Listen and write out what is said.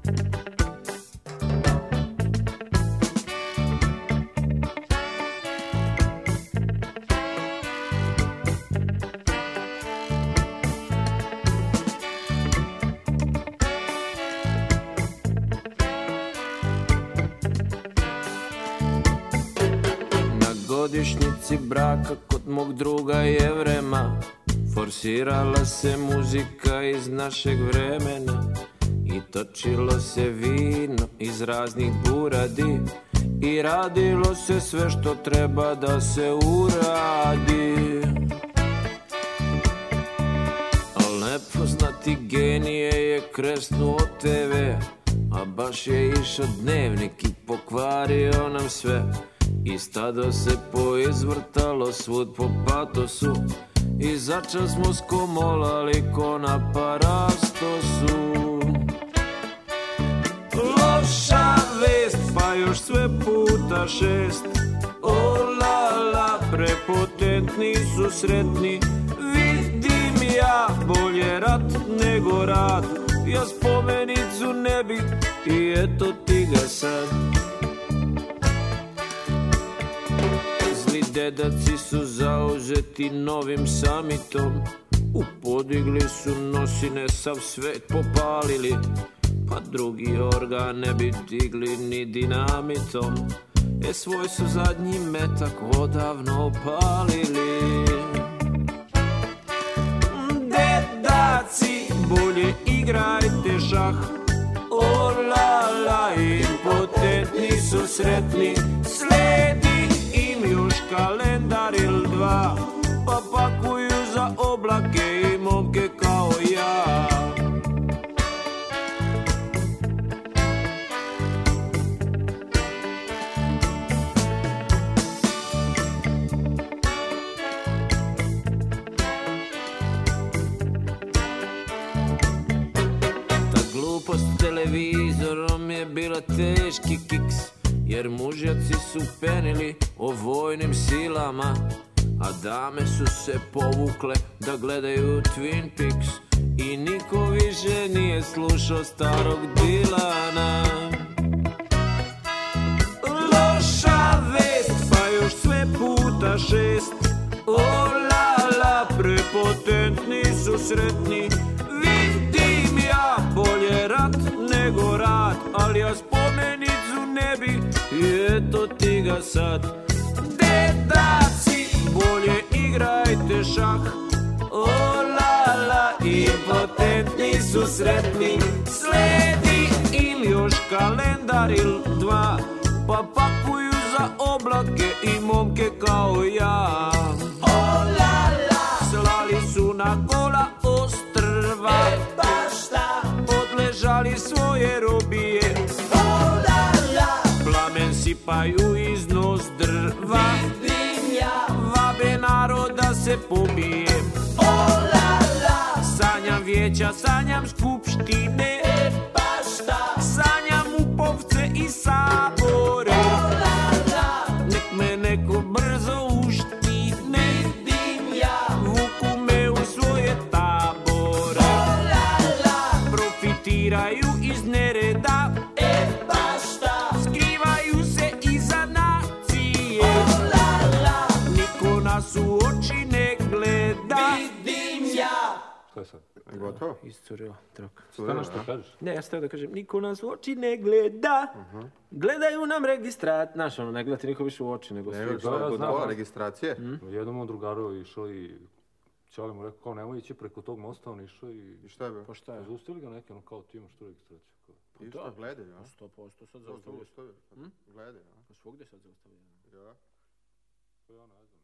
Godišnjici braka kod mog druga Jevrema forsirala se muzika iz našeg vremena i točilo se vino iz raznih buradi i radilo se sve što treba da se uradi. Al nepoznati genije je kresnuo TV, a baš je išao dnevnik i pokvario nam sve. I stado se poizvrtalo svud po patosu i začas smo skomolali ko na parastosu. Loša vest, pa još sve puta 6. O la la, prepotentni su sretni. Vidim ja bolje rat nego rad. Ja spomenicu ne bih i eto ti ga sad. Dedaci su zauzeti novim samitom, upodigli su nosine, sav svet popalili, pa drugi organ ne bi digli ni dinamitom. Svoj su zadnji metak odavno opalili. Dedaci, bolje igrajte šah. O la la, impotentni su sretni. Sledi još kalendar ili dva, pa pakuju za oblake i momke kao ja. Ta glupost s televizorom je bila teški kiks, jer mužjaci su penili o vojnim silama, a dame su se povukle da gledaju Twin Peaks i niko više nije slušao starog Dilana. Loša vest, pa još sve puta 6. O la la, prepotentni su sretni. Vidim ja bolje rat nego rad, ali ja spomenicu ne bi i eto ti ga sad. Dedaci, bolje igrajte šah. O la la, impotentni su sretni. Sledi ili još kalendar ili dva, pa pakuju za oblake i momke kao ja. O la la, slali su na gola ostrva, pa šta, odležali svoje robije. Plamen sipaju iz nozdrva, vidim ja, vabe narod da se pobije. O la la, sanjam vijeća, sanjam skupštine, pa šta, sanjam upovce i sabore. O la la, nek me neko brzo uštine, vidim ja, vuku me u svoje tabore. O la la, profitiraju iz nereda, pa šta, skrivaju se iza nacije. O la la, niko nas u oči ne gleda, vidim ja. Šta je sad? Gotovo? Iscurila traka. Stano što kažeš? Ne, ja sam da kažem, niko nas u oči ne gleda. Gledaju nam registrat. Znaš, ono, ne gledati niko više u oči, nego svi. Da, registracije. Jednom mom drugaru išao i Čale mu rekao kao nemoj ići preko tog mosta, on išao i šta je bilo? Pa šta je? Zaustavili ga neki, ono kao ti imaš tu registraciju. I što gledaju, a? 100% sad zaustavljaju. Gledaju, a? Svugdje sad zaustavljaju. Ja. Ja ne znam.